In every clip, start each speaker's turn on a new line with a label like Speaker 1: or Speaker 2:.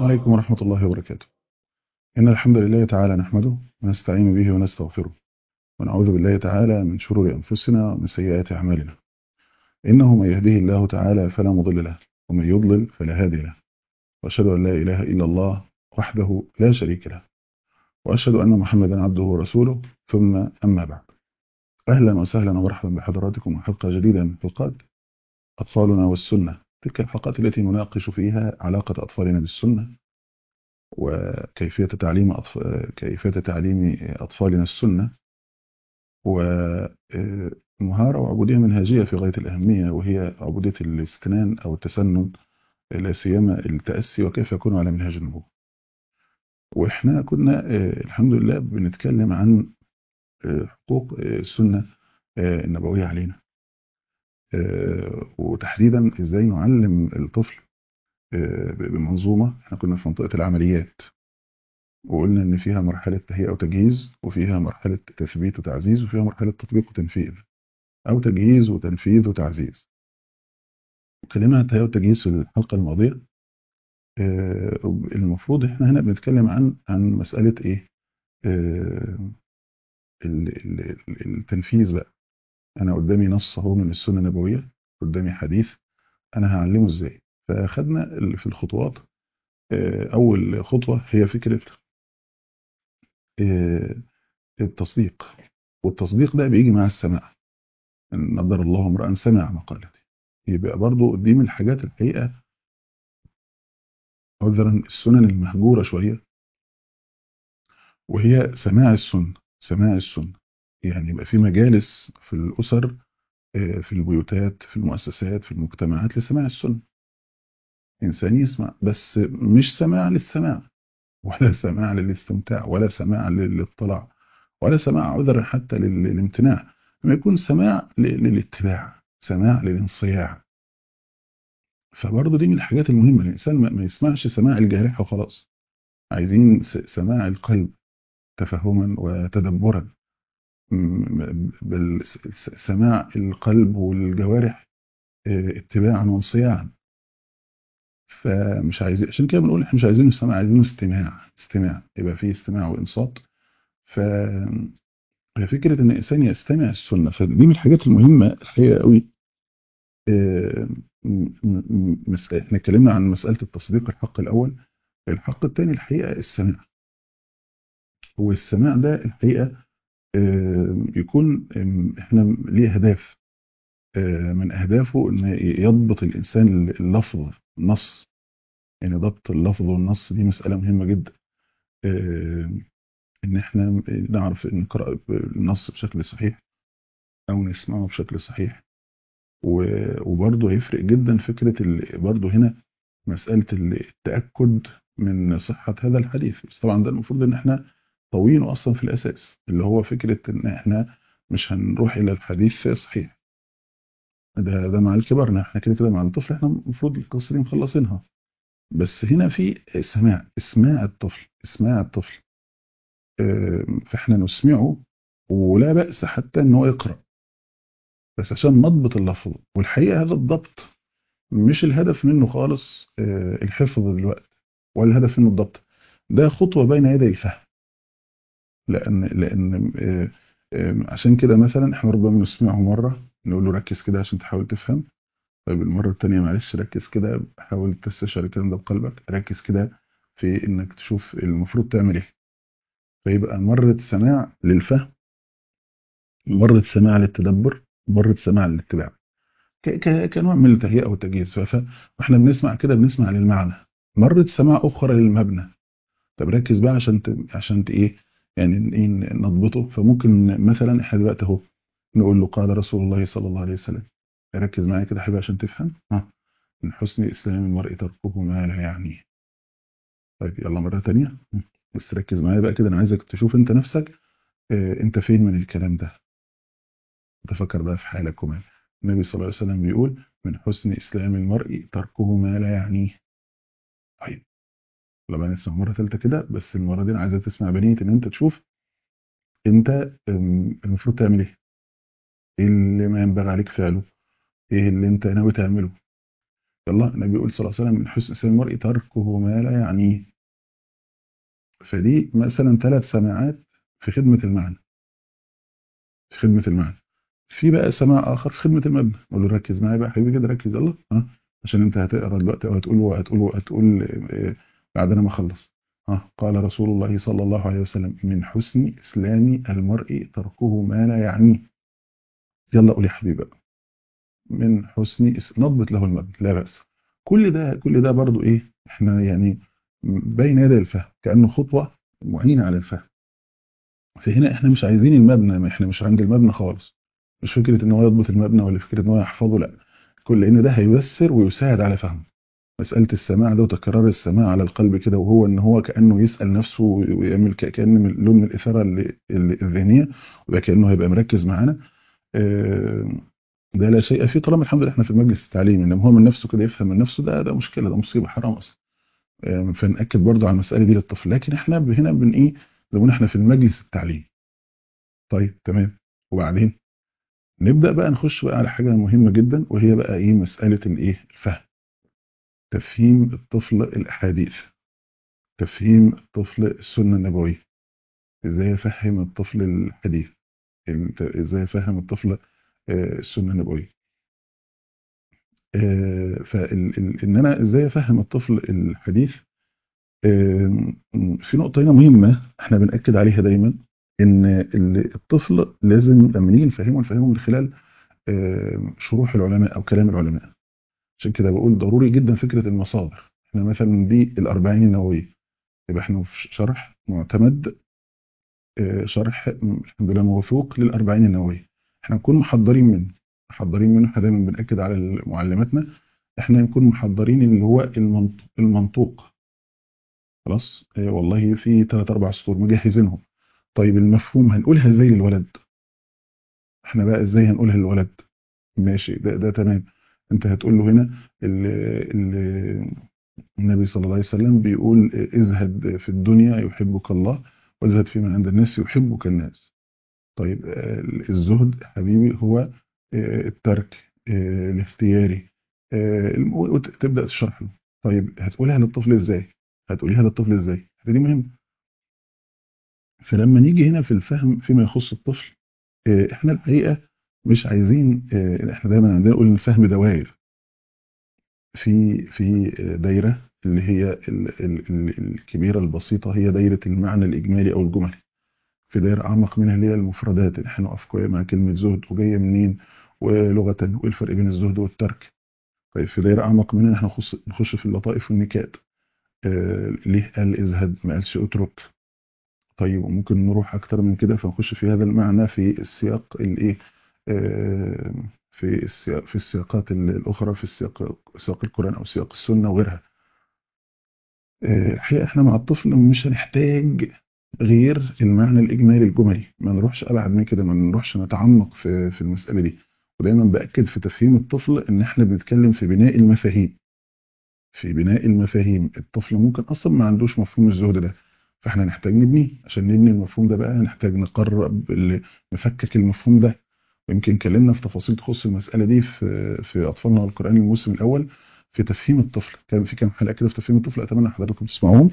Speaker 1: عليكم ورحمة الله وبركاته. إن الحمد لله تعالى نحمده ونستعين به ونستغفره ونعوذ بالله تعالى من شرور أنفسنا ومن سيئات أعمالنا. إنه من يهده الله تعالى فلا مضل له ومن يضلل فلا هادي له، وأشهد أن لا إله إلا الله وحده لا شريك له، وأشهد أن محمدا عبده ورسوله، ثم أما بعد. أهلا وسهلا ومرحبا بحضراتكم وحلقة جديدة من حلقات أطفالنا والسنة، تلك الحلقات التي نناقش فيها علاقة أطفالنا بالسنة كيفية تعليم أطفالنا السنة، ومهارة وعبودية منهجية في غاية الأهمية، وهي عبودية الاستنان أو التسنن، لا سيما التأسي، وكيف يكون على منهج النبوة. وإحنا كنا الحمد لله بنتكلم عن حقوق السنة النبوية علينا، وتحديدا إزاي نعلم الطفل بمنظومة. إحنا كنا في منطقة العمليات، وقلنا إن فيها مرحلة تهيئة وتجهيز، وفيها مرحلة تثبيت وتعزيز، وفيها مرحلة تطبيق وتنفيذ، أو تجهيز وتنفيذ وتعزيز. اتكلمنا عن التهيئة والتجهيز في الحلقة الماضية. المفروض إحنا هنا بنتكلم عن مسألة إيه؟ آه، التنفيذ بقى. أنا قدامي نص أهو من السنة النبوية، قدامي حديث، أنا هعلمه إزاي؟ فأخدنا في الخطوات. أول خطوة هي فكرة آه، التصديق، والتصديق ده بيجي مع السماع. نضر الله امرأ سمع مقالتي. يبقى برضو دي من الحاجات الحقيقة، عذرا، السنن المهجورة شوية، وهي سماع السنة. سماع السنة يعني يبقى في مجالس في الأسر، في البيوتات، في المؤسسات، في المجتمعات، لسماع السنة. إنسان يسمع، بس مش سماع للسماع، ولا سماع للاستمتاع، ولا سماع للاطلاع، ولا سماع عذرا حتى للامتناع. لما يكون سماع للاتباع، سماع للانصياع. فبرضه دي من الحاجات المهمة. الإنسان ما يسمعش سماع الجارحة وخلاص، عايزين سماع القلب تفهما وتدبرا. بل سماع القلب والجوارح اتباعا وانصياعا. فمش عايزين، عشان كده بنقول احنا مش عايزينه سماع، عايزينه استماع، يبقى فيه استماع وانصات. ففكرة ان الانسان يستمع السنة، فدي من الحاجات المهمة الحقيقة قوي. آه، احنا اتكلمنا عن مسألة التصديق، الحق الأول. الحق الثاني الحقيقة السماع. والسماع ده الحقيقة يكون احنا ليه أهداف. من أهدافه إن يضبط الإنسان اللفظ، النص. يعني ضبط اللفظ والنص دي مسألة مهمة جدا. آه، إن احنا نعرف نقرأ النص بشكل صحيح، أو نسمعه بشكل صحيح. وبرضه هيفرق جدا فكرة برضه هنا مسألة التأكد من صحة هذا الحديث. بس طبعا ده المفروض إن احنا طوينه أصلا في الأساس، اللي هو فكرة إن احنا مش هنروح إلى الحديث صحيح. ده مع الكبار، احنا كده كده مع الطفل احنا المفروض القصة دي مخلصينها. بس هنا في اسماع الطفل، اسماع الطفل. فاحنا نسمعه، ولا بأس حتى ان هو يقرأ، بس عشان نضبط اللفظ. والحقيقة هذا الضبط مش الهدف منه خالص الحفظ دلوقتي، ولا الهدف منه الضبط. ده خطوة بين يدي الفهم. لأن عشان كده مثلا احنا ربما نسمعه مرة نقول له ركز كده عشان تحاول تفهم. طيب المرة التانية معلش ركز كده، حاول تستشعر الكلام ده بقلبك، ركز كده في انك تشوف المفروض تعمل ايه. فيبقى مرة سماع للفهم، مرة سماع للتدبر، مرة سماع للاتباع، كنوع من التهيئة والتجهيز. فاحنا بنسمع كده، بنسمع للمعنى. مرة سماع أخرى للمبنى. طب ركز بقى عشان ايه، يعني ايه نضبطه. فممكن مثلا احنا دلوقتي اهو نقول له قال رسول الله صلى الله عليه وسلم. ركز معايا كده يا حبيبي عشان تفهم. من حسن إسلام المرء تركه ما لا يعنيه. طيب يلا مرة تانية، بس ركز معايا بقى كده، أنا عايزك تشوف أنت نفسك أنت فين من الكلام ده. تفكر بقى في حالك ومال. النبي صلى الله عليه وسلم بيقول من حسن إسلام المرء تركه ما لا يعنيه. طيب لما نسمع مرة ثالثة كده، بس المرة دي أنا عايزك تسمع بنية إن أنت تشوف أنت المفروض تعمل إيه. إيه اللي ما ينبغي عليك فعله، إيه اللي أنت ناوي تعمله. يلا النبي بيقول صلى الله عليه وسلم: من حسن إسلام المرء تركه ما لا يعنيه. فدي مثلا 3 سماعات في خدمة المعنى، في خدمة المعنى. في بقى سماع آخر في خدمة المبنى، أقول له ركز معايا بقى حبيبي كده، ركز يلا ها، عشان أنت هتقرا دلوقتي أو هتقول بعد أنا ما أخلص. ها، قال رسول الله صلى الله عليه وسلم: من حسن إسلام المرء تركه ما لا يعنيه. يلا قول يا حبيبي بقى. من حسن نضبط له المبنى لا بأس. كل ده برضو إيه، إحنا يعني بين يدي الفهم، كأنه خطوة معينة على الفهم. فهنا احنا مش عايزين المبنى، ما احنا مش عند المبنى خالص. مش فكرة ان هو يضبط المبنى ولا فكرة ان هو يحفظه، لا. كل ان ده هييسر ويساعد على فهمه. مسألة السماع ده وتكرار السماع على القلب كده، وهو ان هو كأنه يسأل نفسه ويعمل كأن لون من الإثارة الذهنية، ويبقى كأنه هيبقى مركز معانا. آه، ده لا شيء فيه طالما الحمد لله احنا في المجلس التعليمي. انما هو من نفسه كده يفهم من نفسه، ده مشكلة، ده مصيبة حرام اصلا. فنأكد برضه على المسألة دي للطفل، لكن احنا هنا بن ايه، زي ما قلنا احنا في المجلس التعليمي. طيب تمام. وبعدين نبدأ بقى نخش بقى على حاجة مهمة جدا، وهي بقى ايه، مسألة الايه، الفهم. تفهيم الطفل الأحاديث، تفهيم الطفل السنة النبوية. ازاي افهم الطفل الحديث، ازاي افهم الطفل السنة النبوية. فان انا ازاي افهم الطفل الحديث. في نقطة هنا مهمة احنا بنأكد عليها دايما، ان الطفل لازم لما نيجي نفهمه من خلال شروح العلماء او كلام العلماء. عشان كده بقول ضروري جدا فكرة المصادر. احنا مثلا دي الأربعين النووية، يبقى احنا في شرح معتمد، شرح الحمد لله موثوق للأربعين النووية. احنا نكون محضرين منه. احنا دايما بنأكد على معلماتنا، احنا نكون محضرين اللي هو المنطوق. خلاص والله في 3 4 سطور مجهزينهم. طيب المفهوم هنقولها ازاي للولد؟ احنا بقى ازاي هنقولها للولد؟ ماشي، ده تمام. انت هتقول له هنا ال النبي صلى الله عليه وسلم بيقول: ازهد في الدنيا يحبك الله، وازهد فيما عند الناس يحبك الناس. طيب الزهد حبيبي هو الترك الاختياري. وتبدأ تشرح له. طيب هتقولها للطفل ازاي؟ هتقوليها للطفل ازاي؟ دي مهمة. فلما نيجي هنا في الفهم فيما يخص الطفل، احنا الحقيقة مش عايزين، احنا دايما عندنا نقول ان الفهم دوائر. في دايرة اللي هي الكبيرة البسيطة، هي دايرة المعنى الإجمالي أو الجملي. في دايرة أعمق منها اللي هي المفردات، اللي احنا نقف مع كلمة زهد وجاية منين، ولغة وإيه الفرق بين الزهد والترك. طيب في دايرة أعمق منها احنا نخش في اللطائف والنكات. ليه قال ازهد ما قالش اترك؟ طيب وممكن نروح أكتر من كده فنخش في هذا المعنى في السياق الإيه، آه، في السياقات الأخرى، في سياق القرآن أو سياق السنة وغيرها. الحقيقة احنا مع الطفل مش هنحتاج غير المعنى الإجمالي الجملي، ما نروحش أبعد من كده، ما نروحش نتعمق في المسألة دي. ودايما بأكد في تفهيم الطفل إن احنا بنتكلم في بناء المفاهيم. في بناء المفاهيم الطفل ممكن أصلا ما عندوش مفهوم الزهد ده، فاحنا نحتاج نبنيه. عشان نبني المفهوم ده بقى نحتاج نقرب نفكك المفهوم ده. ويمكن اتكلمنا في تفاصيل تخص المسألة دي في أطفالنا والقرآن الموسم الأول، في تفهيم الطفل. كان في كام حلقة كده في تفهيم الطفل، أتمنى حضراتكم تسمعوهم.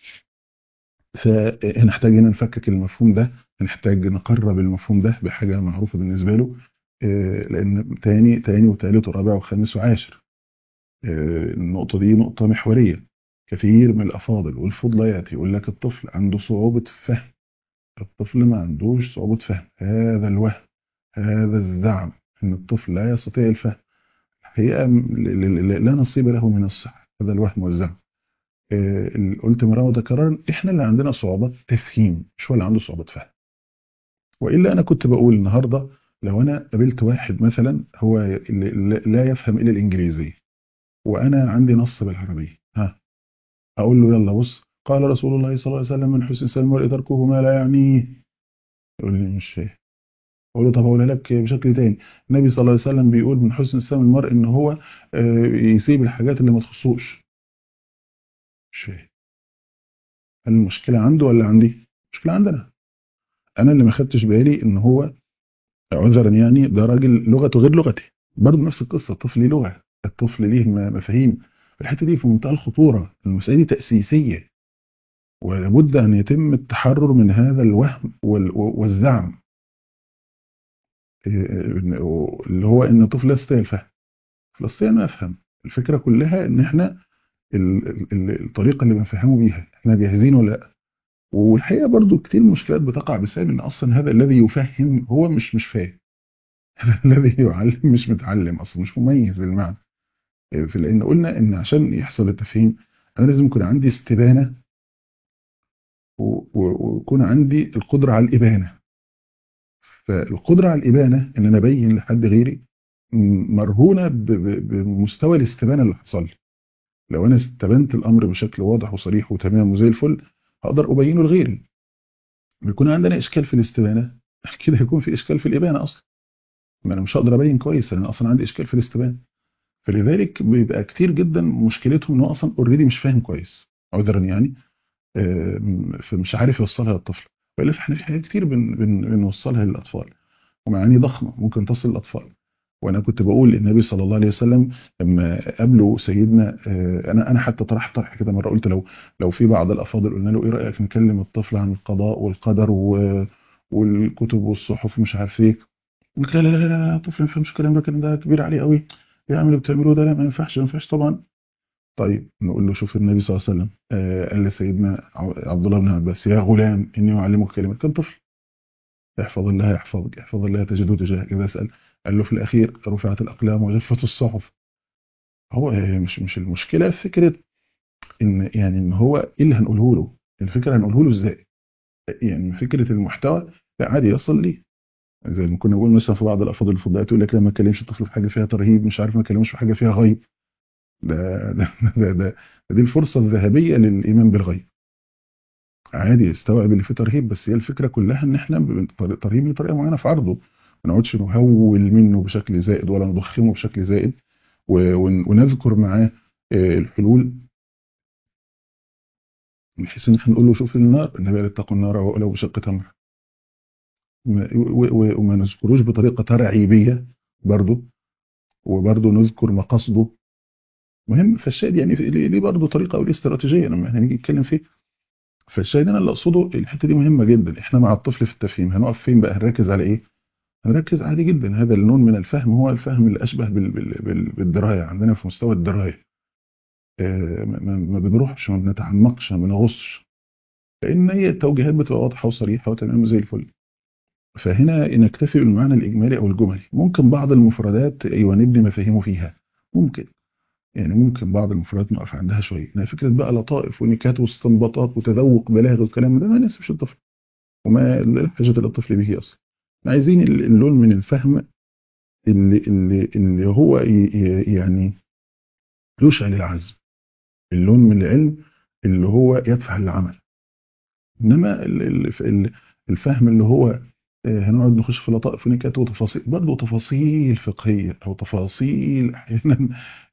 Speaker 1: فهنحتاج هنا نفكك المفهوم ده، هنحتاج نقرب المفهوم ده بحاجة معروفة بالنسبة له. لأن تاني وتالت ورابع وخامس وعاشر، النقطة دي نقطة محورية. كثير من الأفاضل والفضليات يقول لك الطفل عنده صعوبة فهم. الطفل ما عندوش صعوبة فهم، هذا الوهم، هذا الزعم أن الطفل لا يستطيع الفهم. الحقيقة لا نصيب له من الصحة، هذا الوهم والزعم. قلت مرة وتكرارا احنا اللي عندنا صعوبات تفهيم، مش هو اللي عنده صعوبات فهم. وإلا أنا كنت بقول النهاردة، لو أنا قابلت واحد مثلا هو لا يفهم إلا الإنجليزية، وأنا عندي نص بالعربية، ها، أقول له يلا بص، قال رسول الله صلى الله عليه وسلم: من حسن إسلام المرء تركه ما لا يعنيه. يقول لي مش فاهم. أقول له طب أقولها لك بشكل تاني. النبي صلى الله عليه وسلم بيقول: من حسن إسلام المرء إن هو يسيب الحاجات اللي ما تخصوش. مش فاهم. هل المشكلة عنده ولا عندي؟ المشكلة عندنا. أنا اللي ما خدتش بالي إن هو عذرا يعني ده راجل لغته غير لغتي. برضه نفس القصة، الطفل ليه لغة، الطفل ليه مفاهيم. الحتة دي في منتهى الخطورة، المسألة دي تأسيسية، ولابد أن يتم التحرر من هذا الوهم والزعم، اللي هو إن الطفل لا يستطيع الفهم. لا يستطيع إنه يفهم. الفكرة كلها إن إحنا الطريقة اللي بنفهمه بيها إحنا جاهزين ولا لأ. والحقيقة برضو كتير مشكلات بتقع بسبب إن أصلا هذا الذي يفهم هو مش فاهم. هذا الذي يعلم مش متعلم أصلا، مش مميز المعنى. لأن قلنا إن عشان يحصل التفهيم أنا لازم يكون عندي استبانة، ويكون عندي القدرة على الإبانة. فالقدرة على الإبانة إن أنا أبين لحد غيري مرهونة بمستوى الاستبانة اللي حصل لي. لو أنا استبنت الأمر بشكل واضح وصريح وتمام وزي الفل، هقدر أبينه لغيري. بيكون عندنا إشكال في الاستبانة، كده هيكون في إشكال في الإبانة أصلا. ما أنا مش هقدر أبين كويس، أنا أصلا عندي إشكال في الاستبانة. فلذلك بيبقى كتير جدا مشكلتهم إن هو أصلا أوريدي مش فاهم كويس، عذرا يعني. فمش عارف يوصلها للطفل. وإلا فإحنا في حاجات كتير بنوصلها للأطفال، ومعاني ضخمة ممكن تصل للأطفال. وأنا كنت بقول النبي صلى الله عليه وسلم لما قابله سيدنا، أنا حتى طرحت طرح كده مرة، قلت لو في بعض الأفاضل قلنا له إيه رأيك نكلم الطفل عن القضاء والقدر والكتب والصحف ومش عارف إيه. قلت لا لا لا لا، الطفل ما يفهمش الكلام ده، الكلام ده كبير عليه قوي، يعمل اللي بتعملوه ده، لا ما ينفعش، ما ينفعش طبعا. طيب نقول له شوف النبي صلى الله عليه وسلم قال لسيدنا عبد الله بن عباس يا غلام إني أعلمك كلمات. كان طفل. احفظ الله يحفظك، احفظ الله تجده تجاهك إذا سأل. قال له في الأخير رفعت الأقلام وجفت الصحف. هو مش المشكلة في فكرة إن يعني إن هو إيه اللي هنقوله له، الفكرة هنقوله له إزاي. يعني فكرة المحتوى لا عادي يصل لي. زي ما كنا بنقول مثلا في بعض الأفاضل الفضائيات يقول لك لا ما تكلمش الطفل في حاجة فيها ترهيب، مش عارف، ما تكلمش في حاجة فيها غيب. ده ده ده دي الفرصة الذهبية للإيمان بالغيب. عادي يستوعب اللي فيه ترهيب، بس هي الفكرة كلها ان احنا ترهيب لطريقة معينة في عرضه، ما نقعدش نهول منه بشكل زائد ولا نضخمه بشكل زائد. ونذكر معاه الحلول، بحيث ان احنا نقول له شوف النار، النبي قال اتقوا النار ولو بشق تمر. وما نذكروش بطريقة ترعيبية برضه، وبرضه نذكر مقاصده. مهم. فالشاهد يعني ليه برضه طريقة او ليه استراتيجية لما احنا نيجي نتكلم فيه. فالشاهد انا اللي اقصده الحتة دي مهمة جدا. احنا مع الطفل في التفهيم هنقف فين بقى، هنركز على ايه؟ هنركز عادي جدا. هذا النوع من الفهم هو الفهم اللي أشبه بالدراية عندنا في مستوى الدراية. ما بنروحش، ما بنتعمقش، ما بنغصش، لأن هي التوجيهات بتبقى واضحة وصريحة وتمام زي الفل. فهنا نكتفي بالمعنى الإجمالي أو الجملي. ممكن بعض المفردات أيوة نبني مفاهيمه فيها، ممكن. يعني ممكن بعض المفردات نقف عندها شوية، إنها فكرة بقى لطائف ونكات واستنباطات وتذوق بلاغ والكلام ده ما يناسبش الطفل، وما لا حاجة للطفل به أصلا. عايزين اللون من الفهم اللي هو يعني يشعل العزم، اللون من العلم اللي هو يدفع للعمل. انما الفهم اللي هو هنقعد نخش في لطائف ونكات وتفاصيل، برضه تفاصيل فقهية او تفاصيل احيانا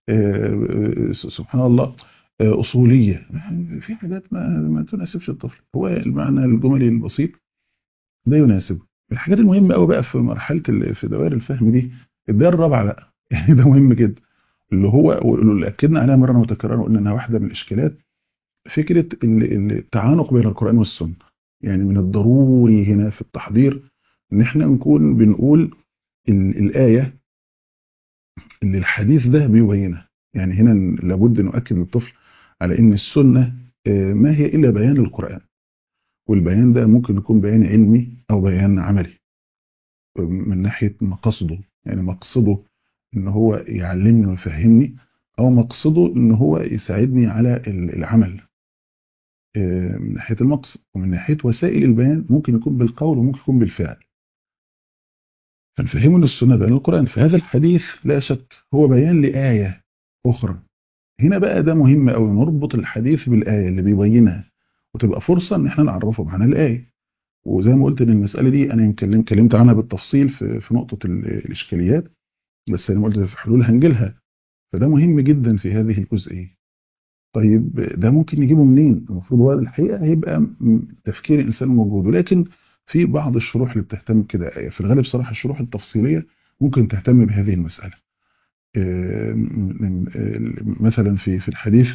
Speaker 1: سبحان الله اصولية. في حاجات ما تناسبش الطفل، هو المعنى الجملي البسيط ده يناسبه. الحاجات المهمة قوي بقى في مرحلة في دوائر الفهم دي، الدائرة الرابعة بقى يعني ده مهم جدا، اللي هو واللي أكدنا عليها مرة متكررة وقلنا إنها واحدة من الإشكالات، فكرة التعانق بين القرآن والسنة. يعني من الضروري هنا في التحضير إن إحنا نكون بنقول الآية اللي الحديث ده بيبينها. يعني هنا لابد نؤكد للطفل على إن السنة ما هي إلا بيان للقرآن، والبيان ده ممكن يكون بيان علمي أو بيان عملي من ناحية مقصده. يعني مقصده إن هو يعلمني ويفهمني، أو مقصده إن هو يساعدني على العمل. من ناحية المقصد، ومن ناحية وسائل البيان ممكن يكون بالقول وممكن يكون بالفعل. فنفهمه ان السنة بيان القرآن، فهذا الحديث لا شك هو بيان لآية أخرى. هنا بقى ده مهم أوي، نربط الحديث بالآية اللي بيبينها، وتبقى فرصة ان احنا نعرفه معنى الآية. وزي ما قلت ان المسألة دي انا يمكن اتكلمت عنها بالتفصيل في نقطة الإشكاليات، بس انا قلت في حلول هنجيلها. فده مهم جدا في هذه الجزئية. طيب ده ممكن نجيبه منين؟ المفروض هو الحقيقة هيبقى تفكير الإنسان موجود، ولكن في بعض الشروح اللي بتهتم كده. في الغالب صراحة الشروح التفصيلية ممكن تهتم بهذه المسألة. مثلا في الحديث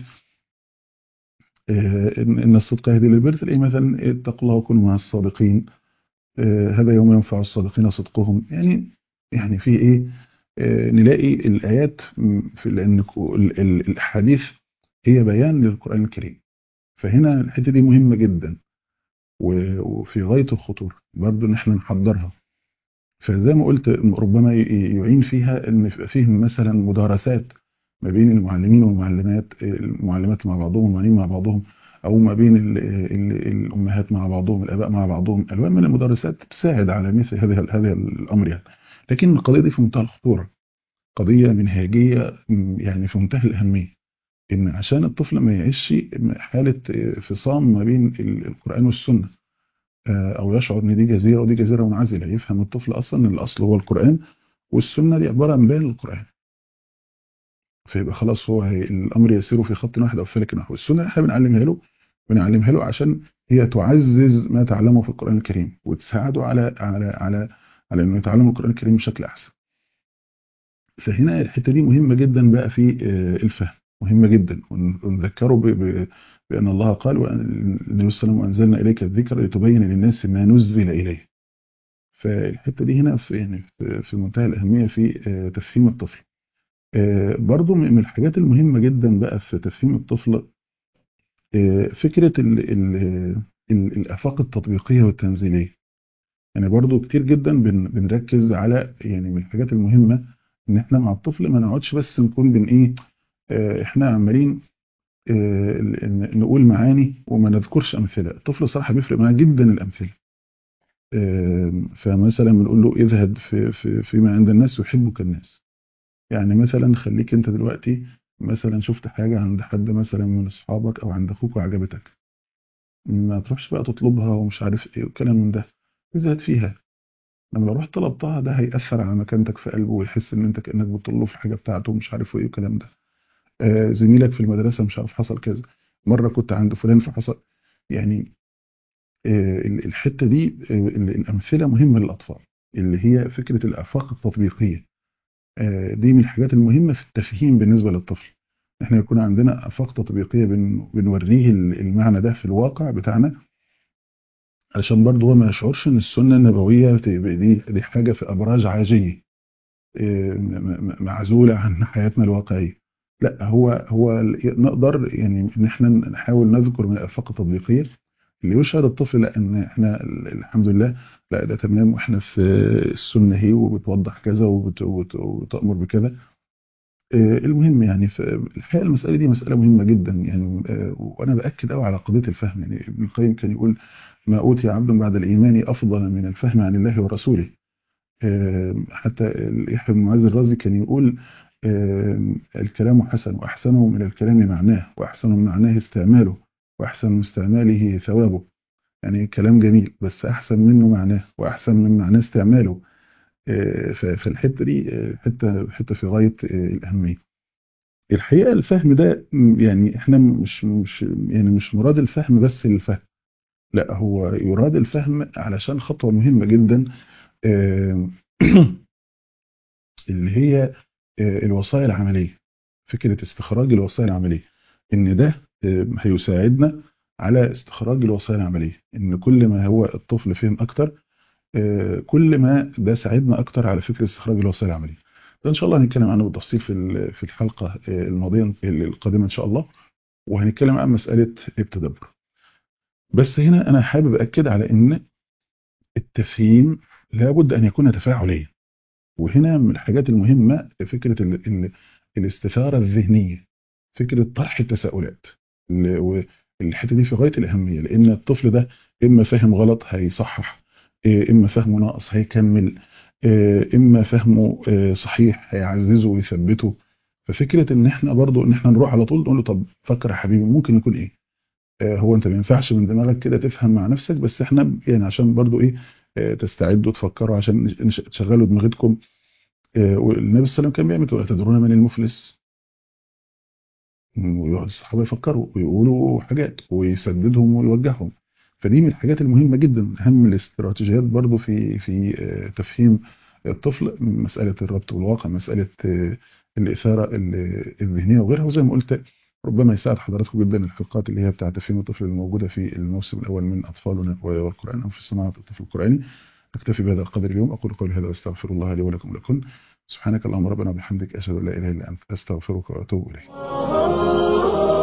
Speaker 1: إن الصدق يهدي للبر، تلاقيه مثلا اتقوا الله وكونوا مع الصادقين، هذا يوم ينفع الصادقين صدقهم. يعني في إيه، نلاقي الآيات في، لأن الأحاديث هي بيان للقرآن الكريم. فهنا الحتة دي مهمة جدا، وفي غاية الخطورة برضو إن احنا نحضرها. فزي ما قلت ربما يعين فيها ان يبقى فيه مثلا مدارسات ما بين المعلمين والمعلمات، المعلمات مع بعضهم والمعلمين مع بعضهم، او ما بين الامهات مع بعضهم، الاباء مع بعضهم، الوان من المدارسات تساعد على مثل هذا الامر يعني. لكن القضيه دي في منتهى الخطوره، قضيه منهجيه يعني في منتهى الاهميه، ان عشان الطفل ما يعيش حاله فصام ما بين القران والسنه، او يشعر ان دي جزيره ودي جزيره منعزله. يفهم الطفل اصلا ان الاصل هو القران، والسنه دي عباره عن بيان للقران. فيبقى خلاص هو الامر يسير في خط واحد او في فلك واحد. والسنه احنا بنعلمها له عشان هي تعزز ما تعلمه في القران الكريم، وتساعده على انه يتعلم القران الكريم بشكل احسن. فهنا الحته دي مهمه جدا بقى في الفهم، مهمه جدا. ونذكره بان الله قال، النبي صلى الله عليه وسلم: وانزلنا اليك الذكر لتبين للناس ما نزل اليه. فالحته دي هنا في منتهى الاهميه في تفهيم الطفل. برضو من الحاجات المهمه جدا بقى في تفهيم الطفل فكره الافاق التطبيقيه والتنزيليه. يعني برضو كتير جدا بنركز على، يعني من الحاجات المهمه ان احنا مع الطفل ما نقعدش بس نكون بن ايه، احنا عمالين نقول معاني وما نذكرش امثله. الطفل صراحه بيفرق معاه جدا الامثله. فمثلا بنقول له: اذهب فيما عند الناس يحبك الناس. يعني مثلا خليك انت دلوقتي مثلا شفت حاجة عند حد مثلا من اصحابك او عند اخوك وعجبتك، ما تروحش بقى تطلبها ومش عارف ايه والكلام من ده، ازهد فيها. لما لو رحت طلبتها ده هيأثر على مكانتك في قلبه، ويحس ان انت كأنك بتطلبه في الحاجة بتاعته ومش عارف ايه والكلام ده. زميلك في المدرسة مش عارف حصل كذا، مرة كنت عند فلان فحصل. يعني الحتة دي الأمثلة مهمة للأطفال، اللي هي فكرة الآفاق التطبيقية. دي من الحاجات المهمة في التفهيم بالنسبة للطفل. احنا يكون عندنا آفاق تطبيقية بنوريه المعنى ده في الواقع بتاعنا، علشان برضه هو ما يشعرش ان السنة النبوية دي حاجة في أبراج عاجية، معزولة عن حياتنا الواقعية. لا، هو نقدر يعني ان احنا نحاول نذكر من الآفاق التطبيقية اللي يشعر الطفل لا ان احنا الحمد لله، لا ده تمام، واحنا في السنة هي وبتوضح كذا وتأمر بكذا. المهم يعني في الحقيقة المسألة دي مسألة مهمة جدا يعني. وأنا بأكد قوي على قضية الفهم. يعني ابن القيم كان يقول: ما أوتي عبد بعد الإيمان أفضل من الفهم عن الله ورسوله. حتى يحيى بن معاذ الرازي كان يقول: الكلام حسن، وأحسنه من الكلام معناه، وأحسن من معناه استعماله، وأحسن من استعماله ثوابه. يعني كلام جميل بس أحسن منه معناه، وأحسن من معناه استعماله. فالحتة دي حتة في غاية الأهمية. الحقيقة الفهم ده يعني احنا مش مراد الفهم بس للفهم، لا هو يراد الفهم علشان خطوة مهمة جدا، آه، اللي هي الوصايا العملية. فكرة استخراج الوصايا العملية، ان ده هيساعدنا على استخراج الوصايا العملية. ان كل ما هو الطفل فهم اكتر، كل ما ده ساعدنا اكتر على فكرة استخراج الوصايا العملية. ده ان شاء الله هنتكلم عنه بالتفصيل في الحلقة الماضية القادمة ان شاء الله. وهنتكلم عن مسألة التدبر. بس هنا أنا حابب أكد على أن التفهيم لابد أن يكون تفاعليا. وهنا من الحاجات المهمة فكرة الاستثارة الذهنية، فكرة طرح التساؤلات. والحتة دي في غاية الأهمية، لأن الطفل ده إما فاهم غلط هيصحح، إما فهمه ناقص هيكمل، إما فهمه صحيح هيعززه ويثبته. ففكرة إن إحنا برضو إن إحنا نروح على طول نقول له: طب فكر يا حبيبي ممكن يكون إيه. هو انت ما ينفعش من دماغك كده تفهم مع نفسك، بس احنا يعني عشان برضو ايه، تستعدوا تفكروا عشان تشغلوا دماغتكم. والنبي صلى الله عليه وسلم كان بيعمل كده: تدرون من المفلس؟ ويقعد الصحابه يفكروا ويقولوا حاجات ويسددهم ويوجههم. فدي من الحاجات المهمه جدا، اهم الاستراتيجيات برضو في تفهيم الطفل، مسألة الربط بالواقع، مسألة الإثارة الذهنية وغيرها. وزي ما قلت ربما يساعد حضراتكم جدا الحلقات اللي هي بتاعة تفهيم الطفل الموجودة في الموسم الأول من أطفالنا والقرآن، أو في صناعة الطفل القرآني. نكتفي بهذا القدر اليوم. أقول قولي هذا واستغفر الله لي ولكم ولكم. سبحانك اللهم ربنا وبحمدك، أشهد أن لا إله إلا أنت، أستغفرك وأتوب إليك.